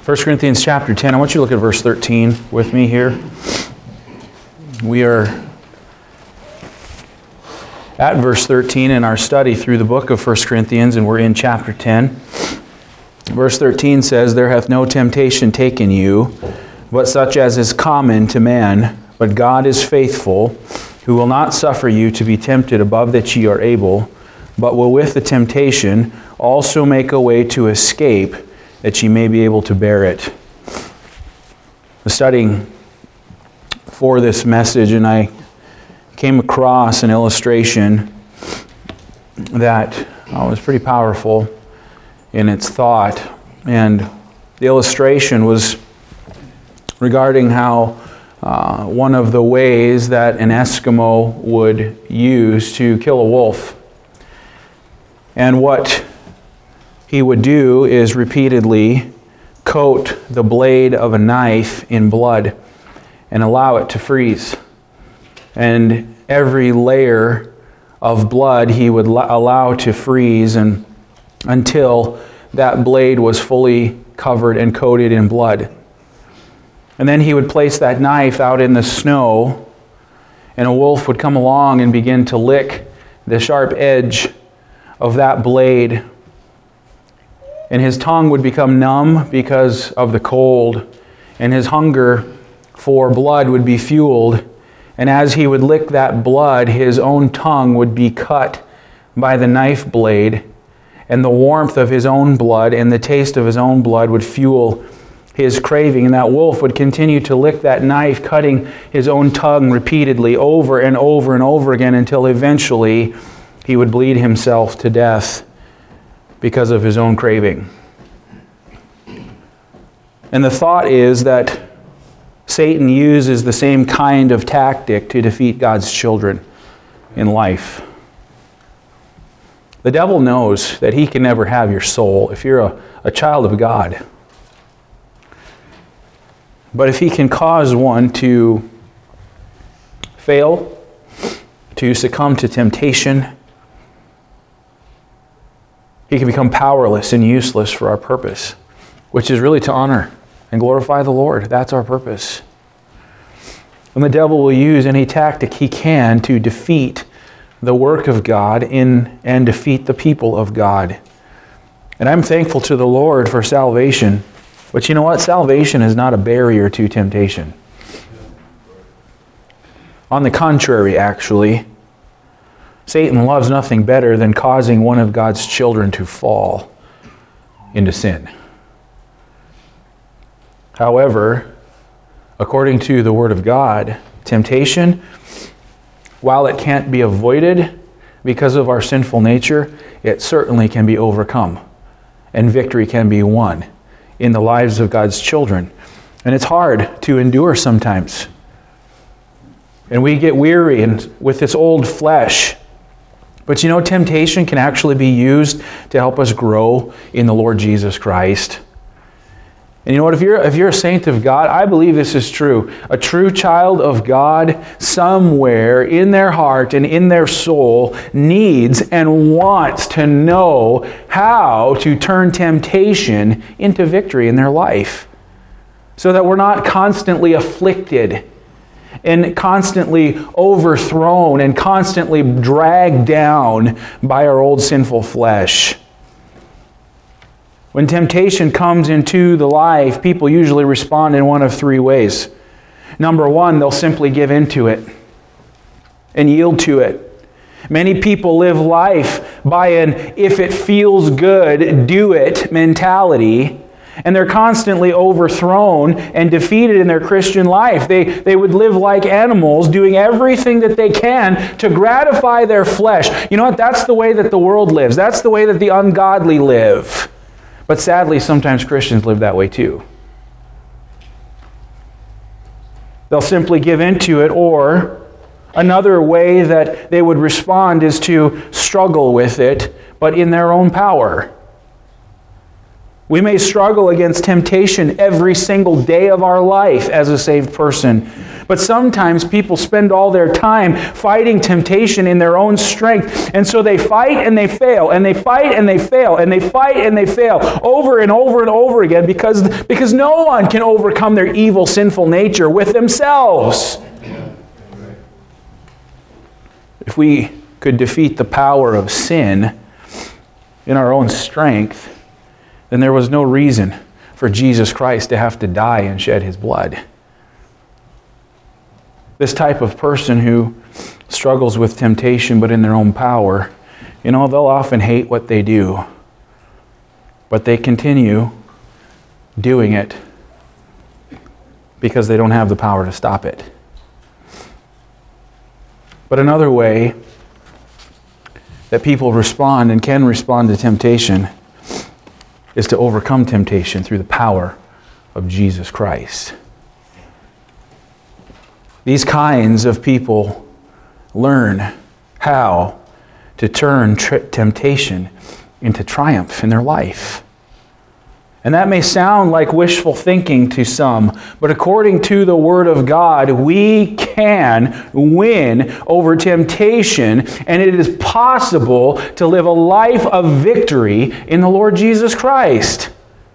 1 Corinthians chapter 10, I want you to look at verse 13 with me here. We are at verse 13 in our study through the book of 1 Corinthians, and we're in chapter 10. Verse 13 says, "There hath no temptation taken you, but such as is common to man. But God is faithful, who will not suffer you to be tempted above that ye are able, but will with the temptation also make a way to escape, that ye may be able to bear it." I'm studying for this message, and I came across an illustration that was pretty powerful in its thought. And the illustration was regarding how one of the ways that an Eskimo would use to kill a wolf. And what he would do is repeatedly coat the blade of a knife in blood and allow it to freeze. And every layer of blood he would allow to freeze until that blade was fully covered and coated in blood. And then he would place that knife out in the snow, and a wolf would come along and begin to lick the sharp edge of that blade. And his tongue would become numb because of the cold, and his hunger for blood would be fueled. And as he would lick that blood, his own tongue would be cut by the knife blade, and the warmth of his own blood and the taste of his own blood would fuel his craving. And that wolf would continue to lick that knife, cutting his own tongue repeatedly over and over and over again until eventually he would bleed himself to death because of his own craving. And the thought is that Satan uses the same kind of tactic to defeat God's children in life. The devil knows that he can never have your soul if you're a child of God. But if he can cause one to fail, to succumb to temptation, he can become powerless and useless for our purpose, which is really to honor and glorify the Lord. That's our purpose. And the devil will use any tactic he can to defeat the work of God and defeat the people of God. And I'm thankful to the Lord for salvation. But you know what? Salvation is not a barrier to temptation. On the contrary, actually, Satan loves nothing better than causing one of God's children to fall into sin. However, according to the Word of God, temptation, while it can't be avoided because of our sinful nature, it certainly can be overcome, and victory can be won in the lives of God's children. And it's hard to endure sometimes. And we get weary with this old flesh. But you know, temptation can actually be used to help us grow in the Lord Jesus Christ. And you know what, if you're a saint of God, I believe this is true. A true child of God, somewhere in their heart and in their soul, needs and wants to know how to turn temptation into victory in their life, so that we're not constantly afflicted and constantly overthrown and constantly dragged down by our old sinful flesh. When temptation comes into the life, people usually respond in one of three ways. Number one, they'll simply give in to it and yield to it. Many people live life by an if it feels good, do it mentality, and they're constantly overthrown and defeated in their Christian life. They would live like animals, doing everything that they can to gratify their flesh. You know what? That's the way that the world lives. That's the way that the ungodly live. But sadly, sometimes Christians live that way too. They'll simply give into it, or another way that they would respond is to struggle with it, but in their own power. We may struggle against temptation every single day of our life as a saved person, But sometimes people spend all their time fighting temptation in their own strength. And so they fight and they fail, and they fight and they fail, and they fight and they fail over and over and over again because no one can overcome their evil, sinful nature with themselves. If we could defeat the power of sin in our own strength, then there was no reason for Jesus Christ to have to die and shed his blood. This type of person who struggles with temptation but in their own power, they'll often hate what they do, but they continue doing it because they don't have the power to stop it. But another way that people respond and can respond to temptation is to overcome temptation through the power of Jesus Christ. These kinds of people learn how to turn temptation into triumph in their life. And that may sound like wishful thinking to some, but according to the Word of God, we can win over temptation, and it is possible to live a life of victory in the Lord Jesus Christ.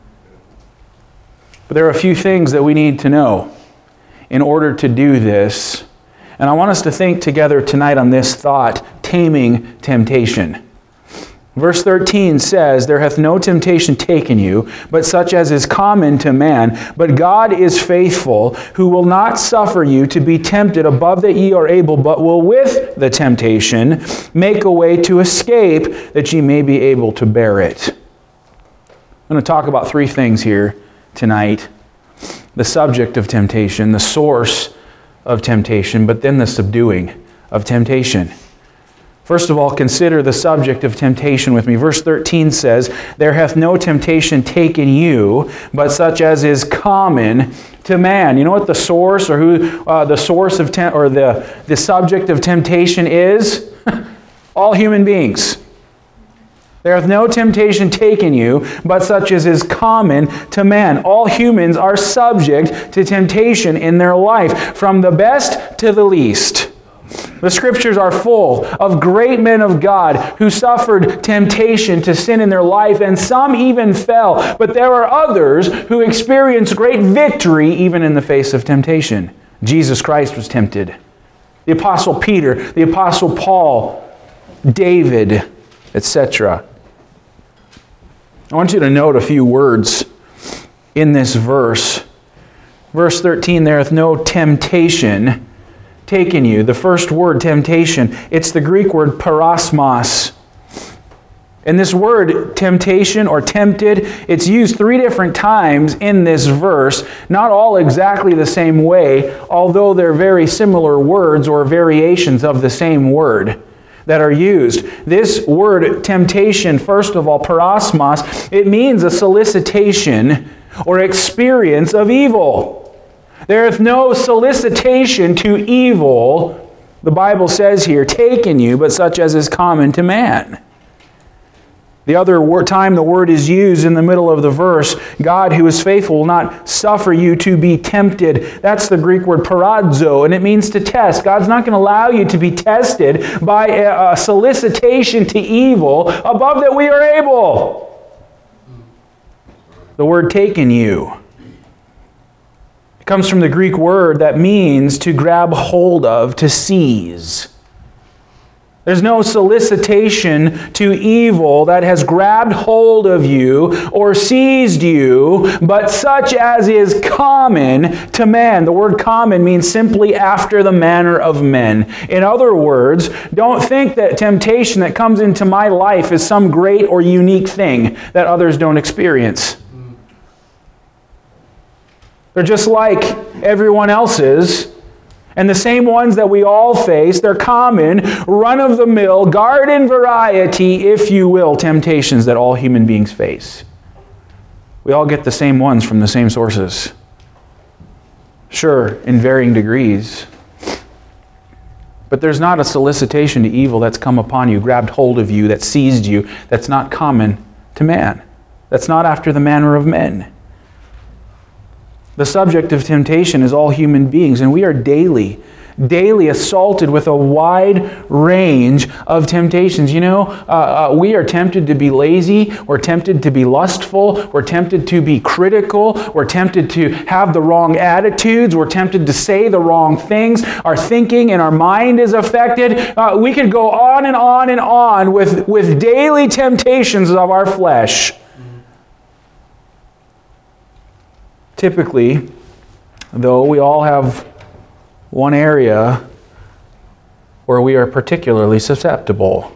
But there are a few things that we need to know in order to do this. And I want us to think together tonight on this thought, taming temptation. Verse 13 says, "There hath no temptation taken you, but such as is common to man. But God is faithful, who will not suffer you to be tempted above that ye are able, but will with the temptation make a way to escape, that ye may be able to bear it." I'm going to talk about three things here tonight. The subject of temptation, the source of temptation, but then the subduing of temptation. First of all, consider the subject of temptation with me. Verse 13 says, "There hath no temptation taken you, but such as is common to man." You know what the source or who the source of the subject of temptation is? All human beings. "There hath no temptation taken you, but such as is common to man." All humans are subject to temptation in their life, from the best to the least. The Scriptures are full of great men of God who suffered temptation to sin in their life, and some even fell. But there are others who experienced great victory even in the face of temptation. Jesus Christ was tempted. The Apostle Peter, the Apostle Paul, David, etc. I want you to note a few words in this verse. Verse 13, "There hath no temptation taken you." The first word, temptation, it's the Greek word parosmos. And this word, temptation or tempted, it's used three different times in this verse, not all exactly the same way, although they're very similar words or variations of the same word that are used. This word, temptation, first of all, parosmos, it means a solicitation or experience of evil. There is no solicitation to evil, the Bible says here, taken you, but such as is common to man. The other time the word is used in the middle of the verse, God who is faithful will not suffer you to be tempted. That's the Greek word paradzo, and it means to test. God's not going to allow you to be tested by a solicitation to evil above that we are able. The word taken you comes from the Greek word that means to grab hold of, to seize. There's no solicitation to evil that has grabbed hold of you or seized you, but such as is common to man. The word common means simply after the manner of men. In other words, don't think that temptation that comes into my life is some great or unique thing that others don't experience. They're just like everyone else's, and the same ones that we all face. They're common, run-of-the-mill, garden variety, if you will, temptations that all human beings face. We all get the same ones from the same sources. Sure, in varying degrees. But there's not a solicitation to evil that's come upon you, grabbed hold of you, that seized you, that's not common to man. That's not after the manner of men. The subject of temptation is all human beings, and we are daily assaulted with a wide range of temptations. You know, we are tempted to be lazy, we're tempted to be lustful, we're tempted to be critical, we're tempted to have the wrong attitudes, we're tempted to say the wrong things, our thinking and our mind is affected. We could go on and on and on with daily temptations of our flesh. Typically, though, we all have one area where we are particularly susceptible.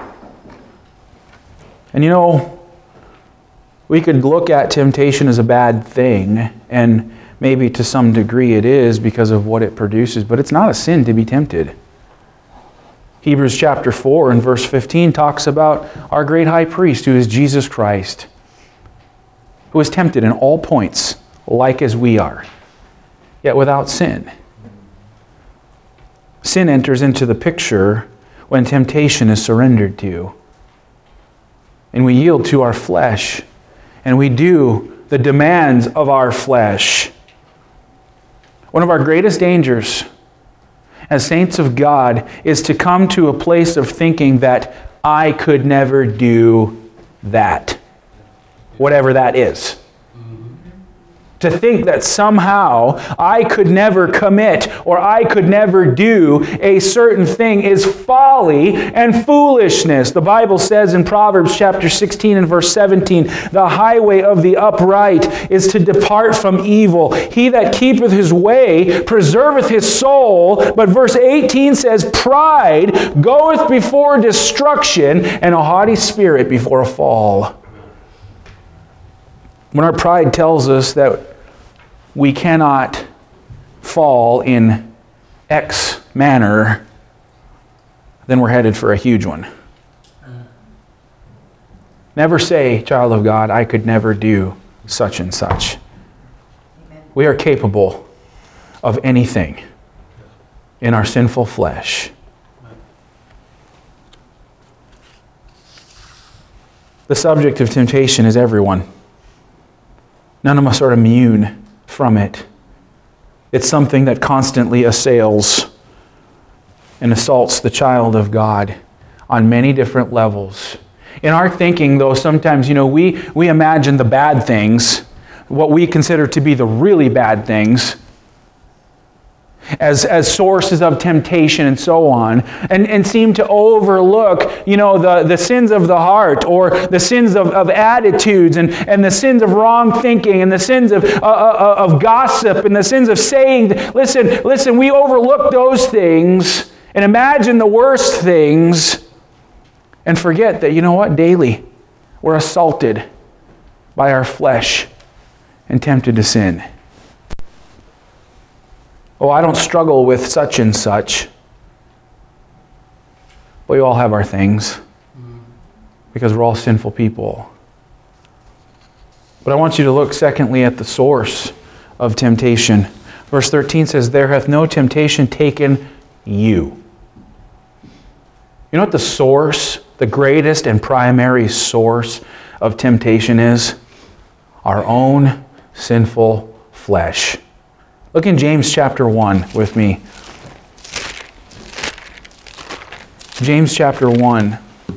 And you know, we could look at temptation as a bad thing, and maybe to some degree it is because of what it produces, but it's not a sin to be tempted. Hebrews chapter 4 and verse 15 talks about our great high priest, who is Jesus Christ, who was tempted in all points, like as we are, yet without sin. Sin enters into the picture when temptation is surrendered to. And we yield to our flesh, and we do the demands of our flesh. One of our greatest dangers as saints of God is to come to a place of thinking that I could never do that, whatever that is. To think that somehow I could never commit or I could never do a certain thing is folly and foolishness. The Bible says in Proverbs chapter 16 and verse 17, the highway of the upright is to depart from evil. He that keepeth his way preserveth his soul. But verse 18 says, pride goeth before destruction, and a haughty spirit before a fall. When our pride tells us that we cannot fall in X manner, then we're headed for a huge one. Never say, child of God, I could never do such and such. Amen. We are capable of anything in our sinful flesh. The subject of temptation is everyone. None of us are immune from it. It's something that constantly assails and assaults the child of God on many different levels. In our thinking, though, sometimes, we imagine the bad things, what we consider to be the really bad things, as sources of temptation and so on, and seem to overlook, the sins of the heart, or the sins of attitudes, and the sins of wrong thinking, and the sins of gossip, and the sins of saying, listen, we overlook those things and imagine the worst things and forget that, daily we're assaulted by our flesh and tempted to sin. Oh, I don't struggle with such and such. But we all have our things, because we're all sinful people. But I want you to look secondly at the source of temptation. Verse 13 says, there hath no temptation taken you. You know what the source, the greatest and primary source of temptation is? Our own sinful flesh. Look in James chapter 1 with me. James chapter 1.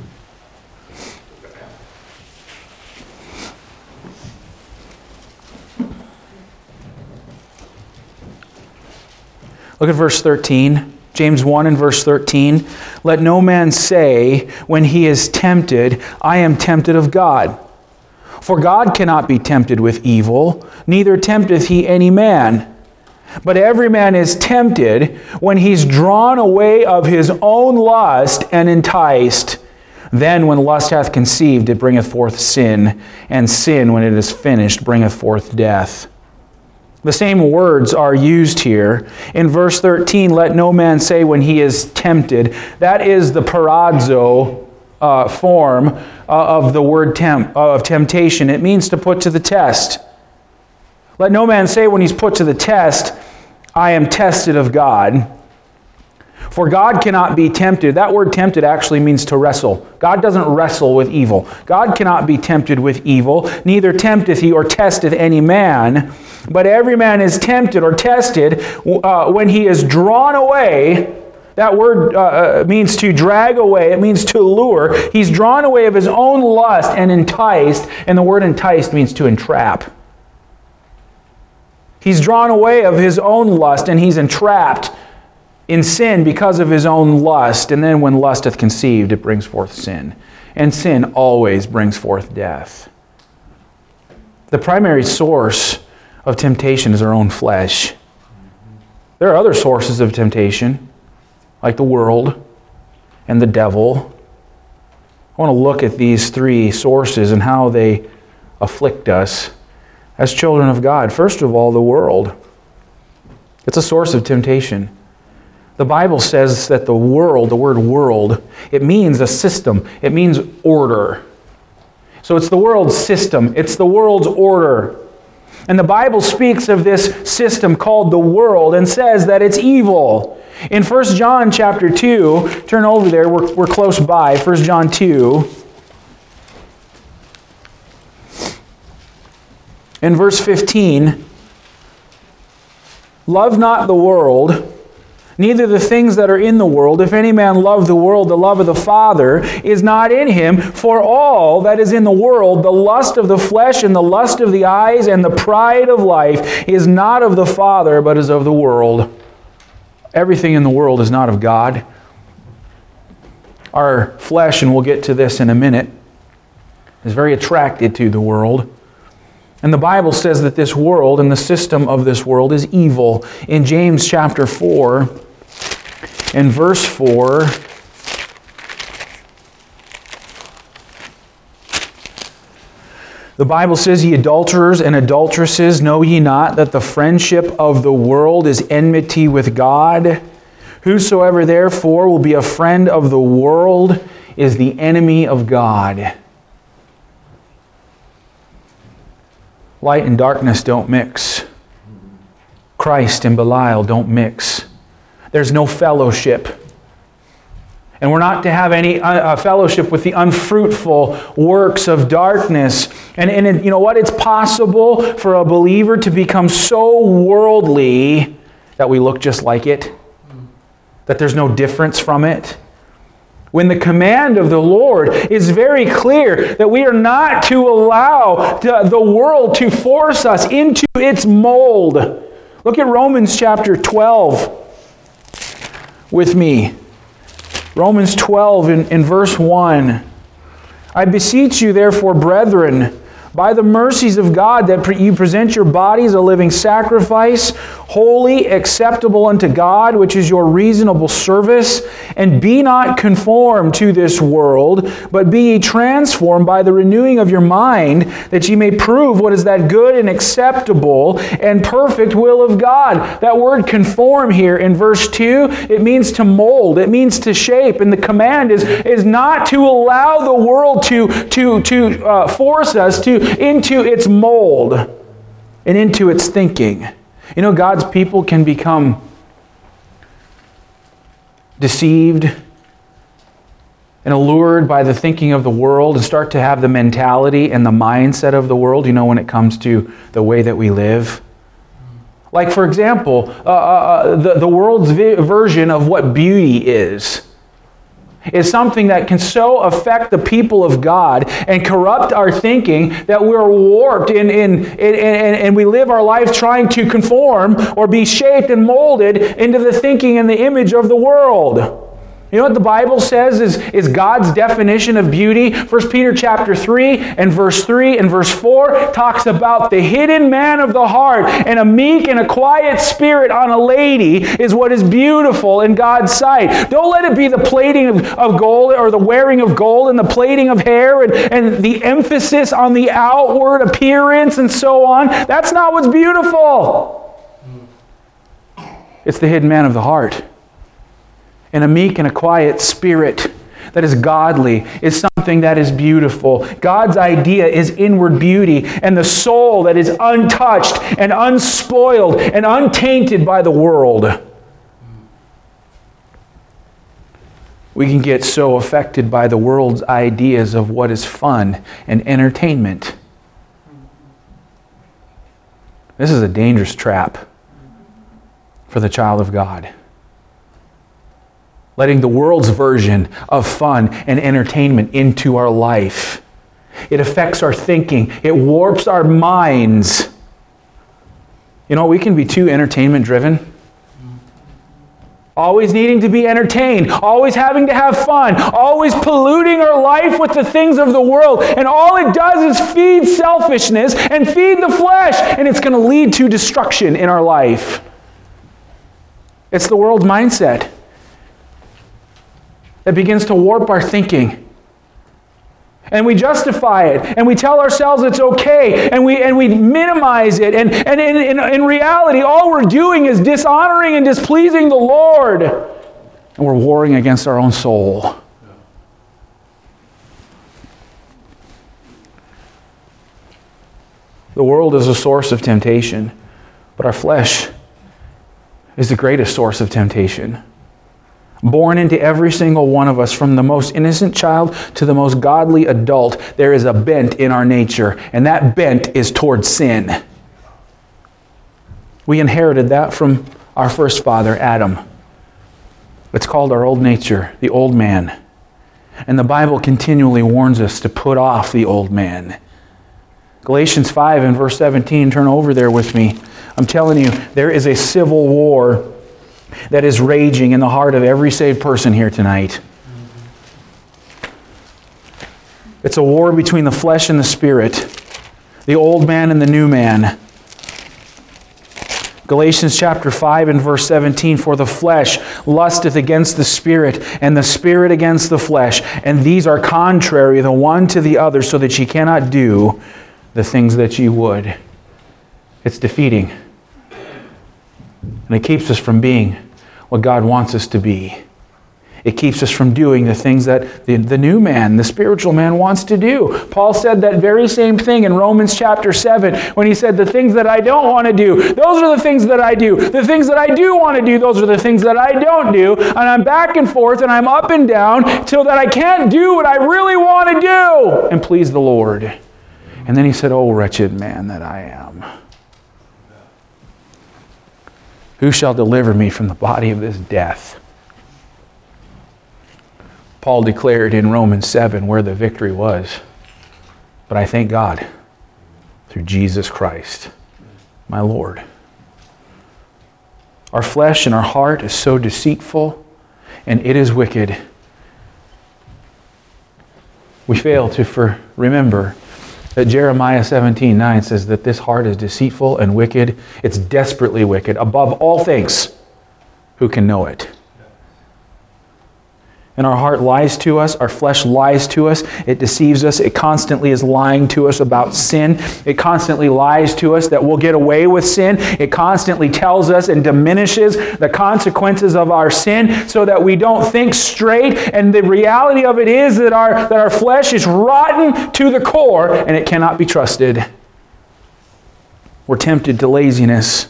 Look at verse 13. James 1 and verse 13. Let no man say when he is tempted, I am tempted of God. For God cannot be tempted with evil, neither tempteth he any man. But every man is tempted when he's drawn away of his own lust and enticed. Then when lust hath conceived, it bringeth forth sin, and sin, when it is finished, bringeth forth death. The same words are used here. In verse 13, let no man say when he is tempted. That is the paradzo form of the word of temptation. It means to put to the test. Let no man say when he's put to the test, I am tested of God. For God cannot be tempted. That word tempted actually means to wrestle. God doesn't wrestle with evil. God cannot be tempted with evil, neither tempteth he or testeth any man. But every man is tempted or tested when he is drawn away. That word means to drag away. It means to lure. He's drawn away of his own lust and enticed. And the word enticed means to entrap. He's drawn away of his own lust and he's entrapped in sin because of his own lust. And then when lust hath conceived, it brings forth sin. And sin always brings forth death. The primary source of temptation is our own flesh. There are other sources of temptation, like the world and the devil. I want to look at these three sources and how they afflict us as children of God. First of all, the world. It's a source of temptation. The Bible says that the world, the word world, it means a system. It means order. So it's the world's system. It's the world's order. And the Bible speaks of this system called the world and says that it's evil. In 1 John chapter 2, turn over there, we're close by, 1 John 2. In verse 15, love not the world, neither the things that are in the world. If any man love the world, the love of the Father is not in him. For all that is in the world, the lust of the flesh and the lust of the eyes and the pride of life is not of the Father, but is of the world. Everything in the world is not of God. Our flesh, and we'll get to this in a minute, is very attracted to the world. And the Bible says that this world and the system of this world is evil. In James chapter 4, in verse 4, the Bible says, ye adulterers and adulteresses, know ye not that the friendship of the world is enmity with God? Whosoever therefore will be a friend of the world is the enemy of God. Light and darkness don't mix. Christ and Belial don't mix. There's no fellowship. And we're not to have any fellowship with the unfruitful works of darkness. And you know what? It's possible for a believer to become so worldly that we look just like it, that there's no difference from it. When the command of the Lord is very clear that we are not to allow the world to force us into its mold. Look at Romans chapter 12 with me. Romans 12 in verse 1. I beseech you therefore, brethren, by the mercies of God, that you present your bodies a living sacrifice, holy, acceptable unto God, which is your reasonable service. And be not conformed to this world, but be ye transformed by the renewing of your mind, that ye may prove what is that good and acceptable and perfect will of God. That word conform here in verse 2, it means to mold, it means to shape. And the command is not to allow the world to force us into its mold and into its thinking. You know, God's people can become deceived and allured by the thinking of the world and start to have the mentality and the mindset of the world, you know, when it comes to the way that we live. Like, for example, the world's version of what beauty is something that can so affect the people of God and corrupt our thinking that we're warped and we live our life trying to conform or be shaped and molded into the thinking and the image of the world. You know what the Bible says is God's definition of beauty? 1 Peter chapter 3 and verse 3 and verse 4 talks about the hidden man of the heart, and a meek and a quiet spirit on a lady is what is beautiful in God's sight. Don't let it be the plating of gold or the wearing of gold and the plaiting of hair and the emphasis on the outward appearance and so on. That's not what's beautiful. It's the hidden man of the heart. And a meek and a quiet spirit that is godly is something that is beautiful. God's idea is inward beauty, and the soul that is untouched and unspoiled and untainted by the world. We can get so affected by the world's ideas of what is fun and entertainment. This is a dangerous trap for the child of God. Letting the world's version of fun and entertainment into our life. It affects our thinking. It warps our minds. You know, we can be too entertainment driven. Always needing to be entertained, always having to have fun, always polluting our life with the things of the world. And all it does is feed selfishness and feed the flesh, and it's going to lead to destruction in our life. It's the world's mindset that begins to warp our thinking. And we justify it, and we tell ourselves it's okay, and we minimize it. And in reality, all we're doing is dishonoring and displeasing the Lord. And we're warring against our own soul. The world is a source of temptation, but our flesh is the greatest source of temptation. Born into every single one of us, from the most innocent child to the most godly adult, there is a bent in our nature, and that bent is towards sin. We inherited that from our first father, Adam. It's called our old nature, the old man. And the Bible continually warns us to put off the old man. Galatians 5 and verse 17, turn over there with me. I'm telling you, there is a civil war that is raging in the heart of every saved person here tonight. It's a war between the flesh and the spirit, the old man and the new man. Galatians chapter 5 and verse 17, for the flesh lusteth against the spirit, and the spirit against the flesh, and these are contrary the one to the other, so that ye cannot do the things that ye would. It's defeating. And it keeps us from being what God wants us to be. It keeps us from doing the things that the new man, the spiritual man, wants to do. Paul said that very same thing in Romans chapter 7 when he said, the things that I don't want to do, those are the things that I do. The things that I do want to do, those are the things that I don't do. And I'm back and forth and I'm up and down till that I can't do what I really want to do and please the Lord. And then he said, oh, wretched man that I am. Who shall deliver me from the body of this death? Paul declared in Romans 7 where the victory was. But I thank God through Jesus Christ, my Lord. Our flesh and our heart is so deceitful, and it is wicked. We fail to remember that Jeremiah 17:9 says that this heart is deceitful and wicked. It's desperately wicked. Above all things, who can know it? And our heart lies to us. Our flesh lies to us. It deceives us. It constantly is lying to us about sin. It constantly lies to us that we'll get away with sin. It constantly tells us and diminishes the consequences of our sin so that we don't think straight. And the reality of it is that our flesh is rotten to the core and it cannot be trusted. We're tempted to laziness.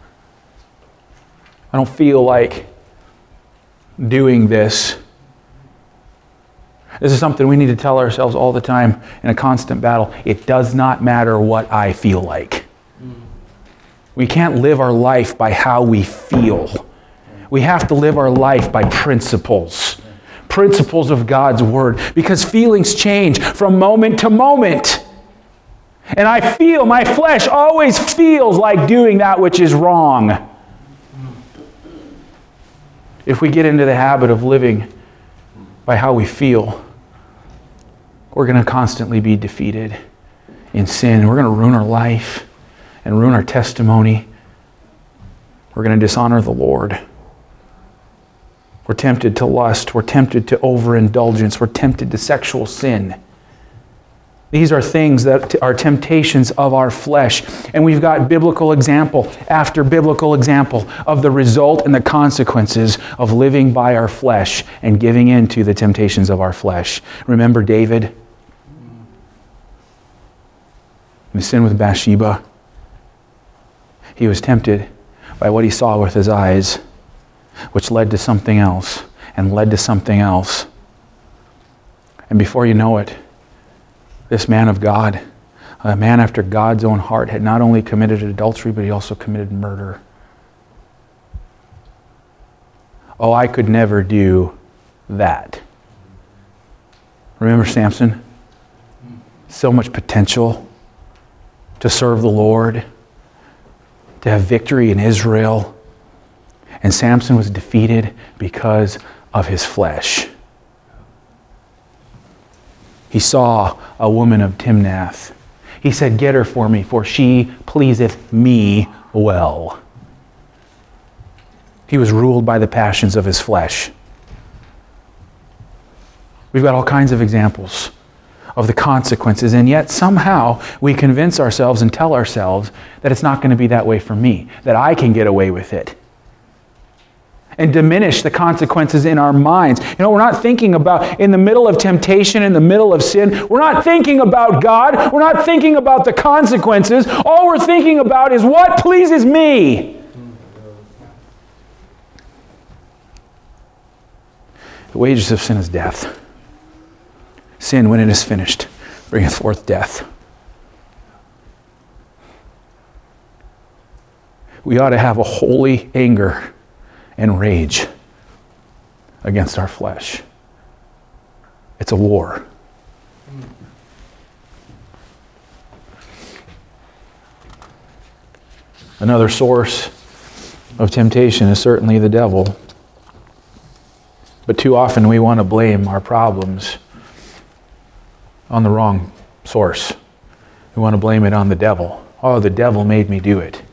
I don't feel like doing this. This is something we need to tell ourselves all the time in a constant battle. It does not matter what I feel like. We can't live our life by how we feel. We have to live our life by principles. Principles of God's Word. Because feelings change from moment to moment. And my flesh always feels like doing that which is wrong. If we get into the habit of living by how we feel, we're going to constantly be defeated in sin. We're going to ruin our life and ruin our testimony. We're going to dishonor the Lord. We're tempted to lust. We're tempted to overindulgence. We're tempted to sexual sin. These are things that are temptations of our flesh. And we've got biblical example after biblical example of the result and the consequences of living by our flesh and giving in to the temptations of our flesh. Remember David? The sin with Bathsheba. He was tempted by what he saw with his eyes, which led to something else and led to something else. And before you know it, this man of God a man after God's own heart, had not only committed adultery, but he also committed murder. Oh, I could never do that. Remember Samson? So much potential to serve the Lord, to have victory in Israel. And Samson was defeated because of his flesh. He saw a woman of Timnath. He said, "Get her for me, for she pleaseth me well." He was ruled by the passions of his flesh. We've got all kinds of examples of the consequences, and yet somehow we convince ourselves and tell ourselves that it's not going to be that way for me, that I can get away with it, and diminish the consequences in our minds. You know, we're not thinking about, in the middle of temptation, in the middle of sin, we're not thinking about God, we're not thinking about the consequences. All we're thinking about is what pleases me. The wages of sin is death. Sin, when it is finished, bringeth forth death. We ought to have a holy anger and rage against our flesh. It's a war. Another source of temptation is certainly the devil. But too often we want to blame our problems on the wrong source. We want to blame it on the devil. Oh, the devil made me do it.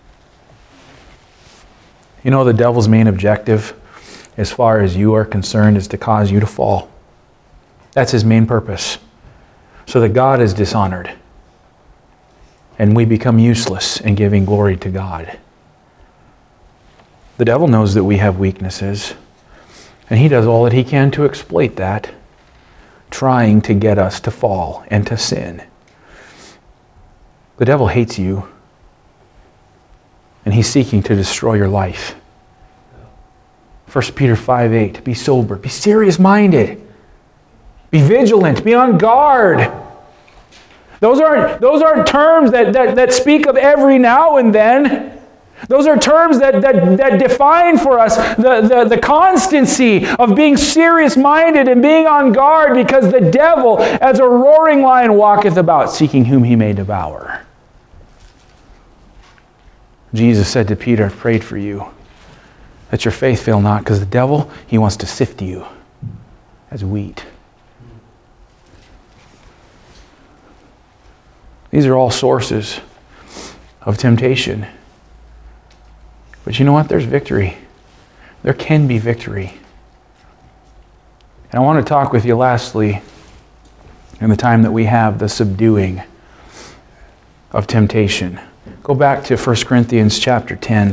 You know, the devil's main objective, as far as you are concerned, is to cause you to fall. That's his main purpose. So that God is dishonored. And we become useless in giving glory to God. The devil knows that we have weaknesses. And he does all that he can to exploit that, trying to get us to fall and to sin. The devil hates you, and he's seeking to destroy your life. 1 Peter 5:8, be sober, be serious-minded, be vigilant, be on guard. Those aren't terms that speak of every now and then. Those are terms that define for us the constancy of being serious-minded and being on guard, because the devil, as a roaring lion, walketh about, seeking whom he may devour. Jesus said to Peter, I've prayed for you, that your faith fail not, because the devil, he wants to sift you as wheat. These are all sources of temptation. But you know what? There's victory. There can be victory. And I want to talk with you lastly, in the time that we have, the subduing of temptation. Go back to 1 Corinthians chapter 10.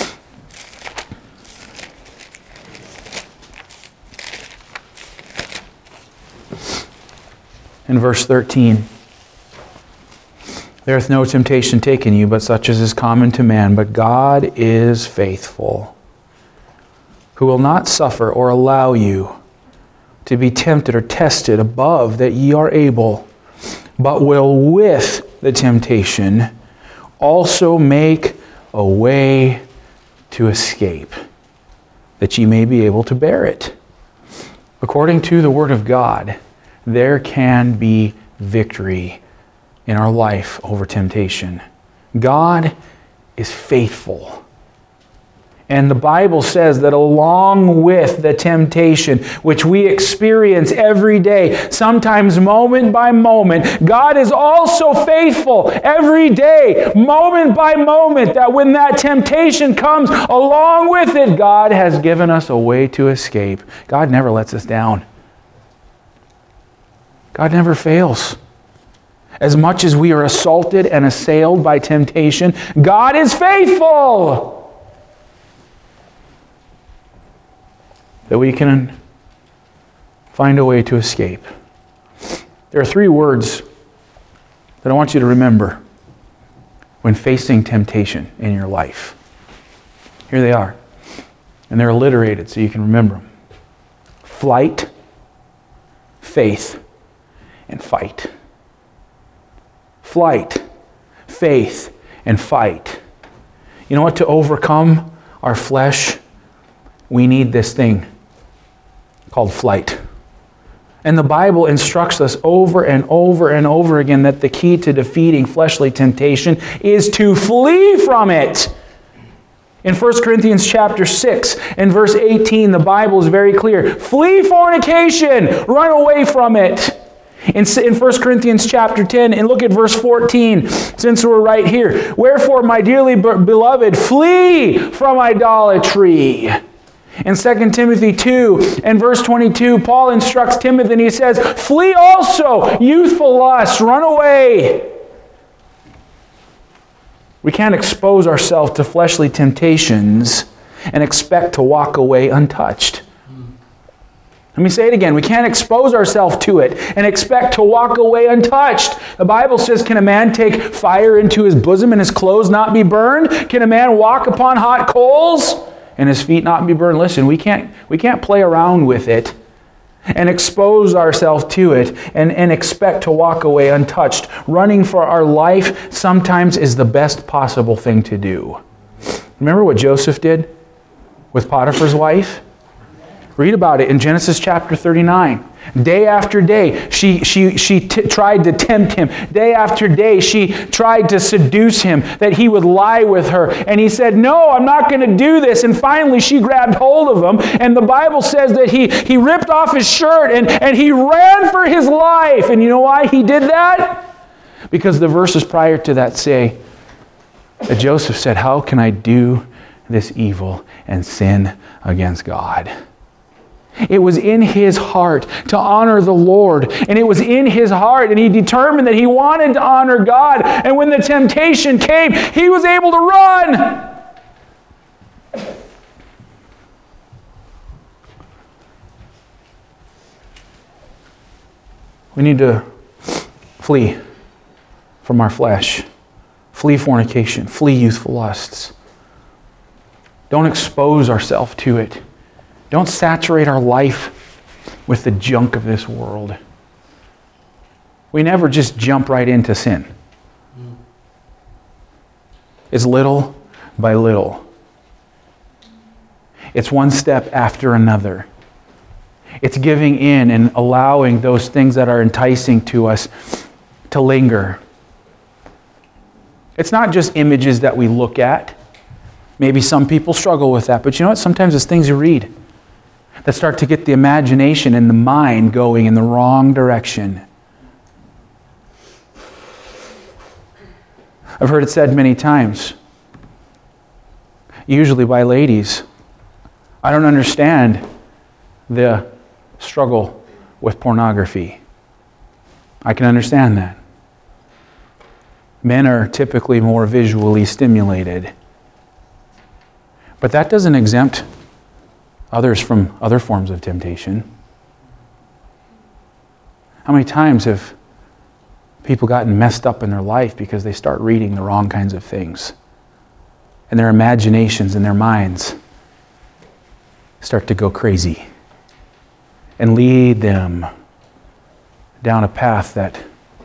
In verse 13. There hath no temptation taken you, but such as is common to man. But God is faithful, who will not suffer or allow you to be tempted or tested above that ye are able, but will with the temptation also make a way to escape, that ye may be able to bear it. According to the Word of God, there can be victory in our life over temptation. God is faithful. And the Bible says that along with the temptation, which we experience every day, sometimes moment by moment, God is also faithful every day, moment by moment, that when that temptation comes, along with it, God has given us a way to escape. God never lets us down. God never fails. As much as we are assaulted and assailed by temptation, God is faithful, that we can find a way to escape. There are 3 words that I want you to remember when facing temptation in your life. Here they are. And they're alliterated so you can remember them. Flight, faith, and fight. flight, faith, and fight. You know what? To overcome our flesh, we need this thing called flight. And the Bible instructs us over and over and over again that the key to defeating fleshly temptation is to flee from it. In 1 Corinthians chapter 6 and verse 18, the Bible is very clear. Flee fornication! Run away from it! In 1 Corinthians chapter 10, and look at verse 14, since we're right here. Wherefore, my dearly beloved, flee from idolatry. In 2 Timothy 2 and verse 22, Paul instructs Timothy and he says, flee also youthful lusts, run away. We can't expose ourselves to fleshly temptations and expect to walk away untouched. Let me say it again. We can't expose ourselves to it and expect to walk away untouched. The Bible says, can a man take fire into his bosom and his clothes not be burned? Can a man walk upon hot coals and his feet not be burned? Listen, we can't play around with it and expose ourselves to it and expect to walk away untouched. Running for our life sometimes is the best possible thing to do. Remember what Joseph did with Potiphar's wife? Read about it in Genesis chapter 39. Day after day, she tried to tempt him. Day after day, she tried to seduce him, that he would lie with her. And he said, no, I'm not going to do this. And finally, she grabbed hold of him. And the Bible says that he ripped off his shirt and he ran for his life. And you know why he did that? Because the verses prior to that say that Joseph said, how can I do this evil and sin against God? It was in his heart to honor the Lord. And it was in his heart, and he determined that he wanted to honor God. And when the temptation came, he was able to run. We need to flee from our flesh. Flee fornication. Flee youthful lusts. Don't expose ourselves to it. Don't saturate our life with the junk of this world. We never just jump right into sin. It's little by little. It's one step after another. It's giving in and allowing those things that are enticing to us to linger. It's not just images that we look at. Maybe some people struggle with that, but you know what? Sometimes it's things you read that start to get the imagination and the mind going in the wrong direction. I've heard it said many times, usually by ladies, I don't understand the struggle with pornography. I can understand that. Men are typically more visually stimulated. But that doesn't exempt others from other forms of temptation. How many times have people gotten messed up in their life because they start reading the wrong kinds of things? And their imaginations and their minds start to go crazy and lead them down a path that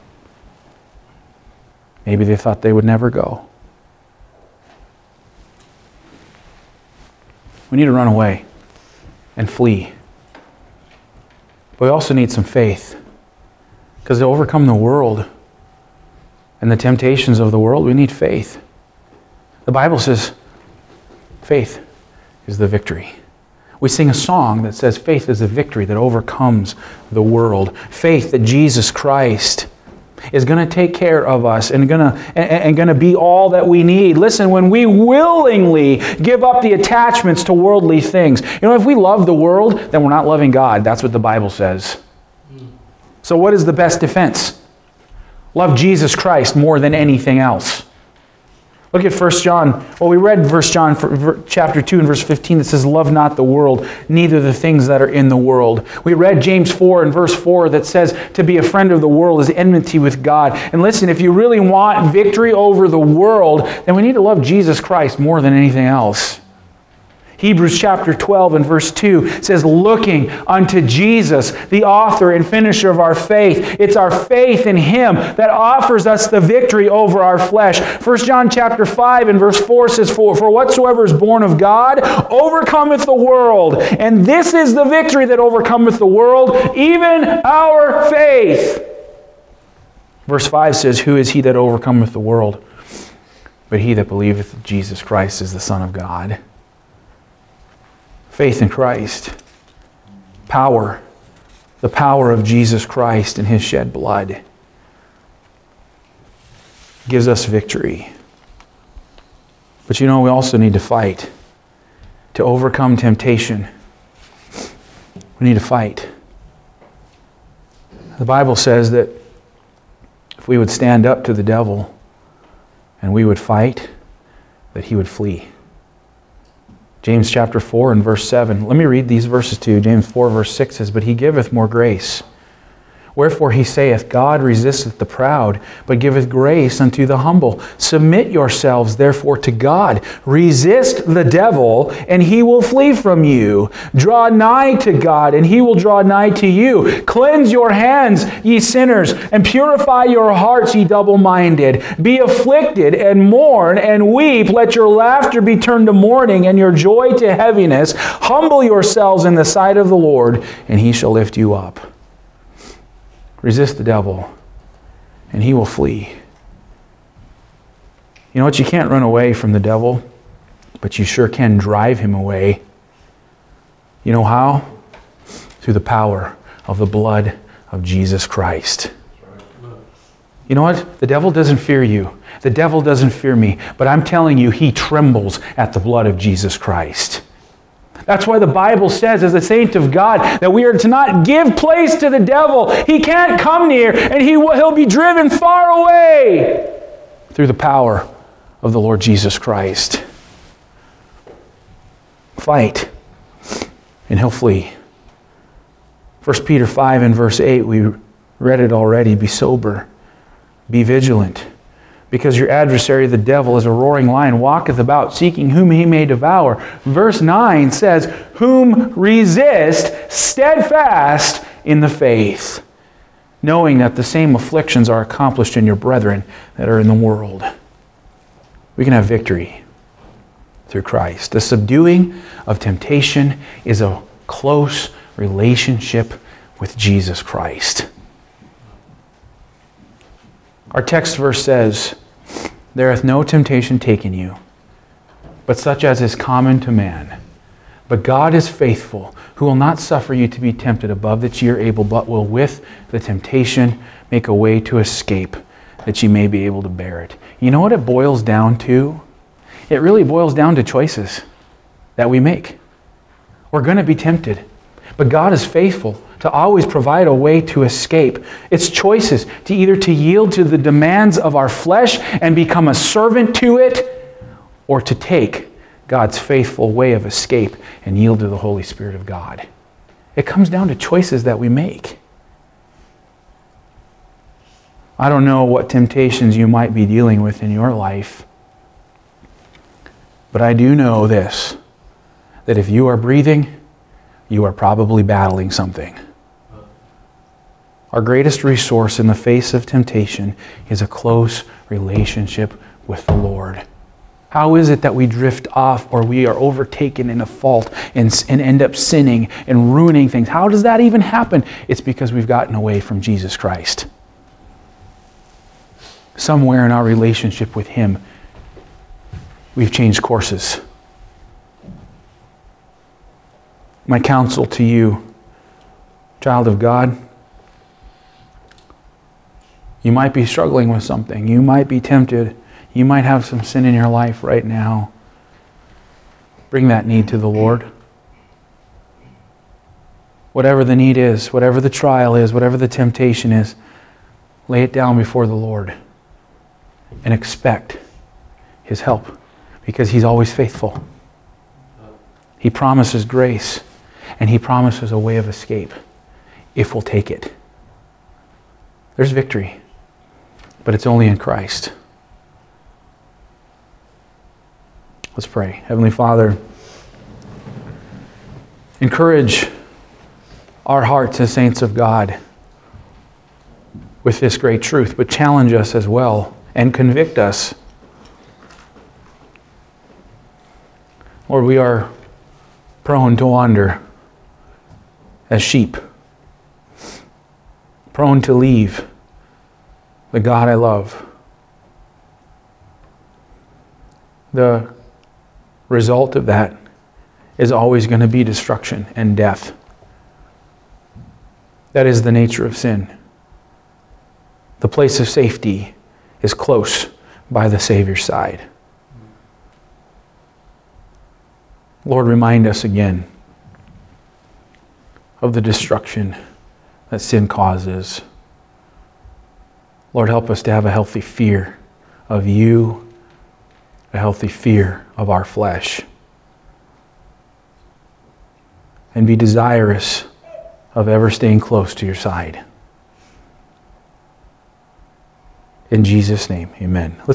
maybe they thought they would never go. We need to run away and flee. But we also need some faith. Because to overcome the world and the temptations of the world, we need faith. The Bible says faith is the victory. We sing a song that says faith is the victory that overcomes the world. Faith that Jesus Christ is going to take care of us and going to be all that we need. Listen, when we willingly give up the attachments to worldly things. You know, if we love the world, then we're not loving God. That's what the Bible says. So what is the best defense? Love Jesus Christ more than anything else. Look at 1 John. Well, we read 1 John chapter 2 and verse 15 that says, love not the world, neither the things that are in the world. We read James 4 and verse 4 that says, to be a friend of the world is enmity with God. And listen, if you really want victory over the world, then we need to love Jesus Christ more than anything else. Hebrews chapter 12 and verse 2 says, looking unto Jesus, the author and finisher of our faith. It's our faith in Him that offers us the victory over our flesh. 1 John chapter 5 and verse 4 says, For whatsoever is born of God overcometh the world. And this is the victory that overcometh the world, even our faith. Verse 5 says, Who is he that overcometh the world? But he that believeth that Jesus Christ is the Son of God. Faith in Christ. Power. The power of Jesus Christ and His shed blood gives us victory. But we also need to fight. To overcome temptation, we need to fight. The Bible says that if we would stand up to the devil and we would fight, that he would flee. James chapter 4 and verse 7. Let me read these verses to you. James 4 verse 6 says, But He giveth more grace. Wherefore He saith, God resisteth the proud, but giveth grace unto the humble. Submit yourselves therefore to God. Resist the devil, and he will flee from you. Draw nigh to God, and He will draw nigh to you. Cleanse your hands, ye sinners, and purify your hearts, ye double-minded. Be afflicted, and mourn, and weep. Let your laughter be turned to mourning, and your joy to heaviness. Humble yourselves in the sight of the Lord, and He shall lift you up. Resist the devil, and he will flee. You know what? You can't run away from the devil, but you sure can drive him away. You know how? Through the power of the blood of Jesus Christ. You know what? The devil doesn't fear you. The devil doesn't fear me. But I'm telling you, he trembles at the blood of Jesus Christ. That's why the Bible says, as a saint of God, that we are to not give place to the devil. He can't come near, and he'll be driven far away through the power of the Lord Jesus Christ. Fight, and he'll flee. 1 Peter 5 and verse 8, we read it already. Be sober, be vigilant. Because your adversary, the devil, is a roaring lion, walketh about, seeking whom he may devour. Verse 9 says, Whom resist steadfast in the faith, knowing that the same afflictions are accomplished in your brethren that are in the world. We can have victory through Christ. The subduing of temptation is a close relationship with Jesus Christ. Our text verse says, There hath no temptation taken you, but such as is common to man. But God is faithful, who will not suffer you to be tempted above that ye are able, but will with the temptation make a way to escape, that ye may be able to bear it. You know what it boils down to? It really boils down to choices that we make. We're going to be tempted, but God is faithful to always provide a way to escape. It's choices to either to yield to the demands of our flesh and become a servant to it, or to take God's faithful way of escape and yield to the Holy Spirit of God. It comes down to choices that we make. I don't know what temptations you might be dealing with in your life, but I do know this, that if you are breathing, you are probably battling something. Our greatest resource in the face of temptation is a close relationship with the Lord. How is it that we drift off, or we are overtaken in a fault and end up sinning and ruining things? How does that even happen? It's because we've gotten away from Jesus Christ. Somewhere in our relationship with Him, we've changed courses. My counsel to you, child of God, you might be struggling with something. You might be tempted. You might have some sin in your life right now. Bring that need to the Lord. Whatever the need is, whatever the trial is, whatever the temptation is, lay it down before the Lord and expect His help, because He's always faithful. He promises grace, and He promises a way of escape if we'll take it. There's victory, but it's only in Christ. Let's pray. Heavenly Father, Encourage our hearts as saints of God with this great truth, but challenge us as well and convict us. Lord, we are prone to wander as sheep, prone to leave the God I love. The result of that is always going to be destruction and death. That is the nature of sin. The place of safety is close by the Savior's side. Lord, remind us again of the destruction that sin causes. Lord, help us to have a healthy fear of you, a healthy fear of our flesh, and be desirous of ever staying close to your side. In Jesus' name, amen.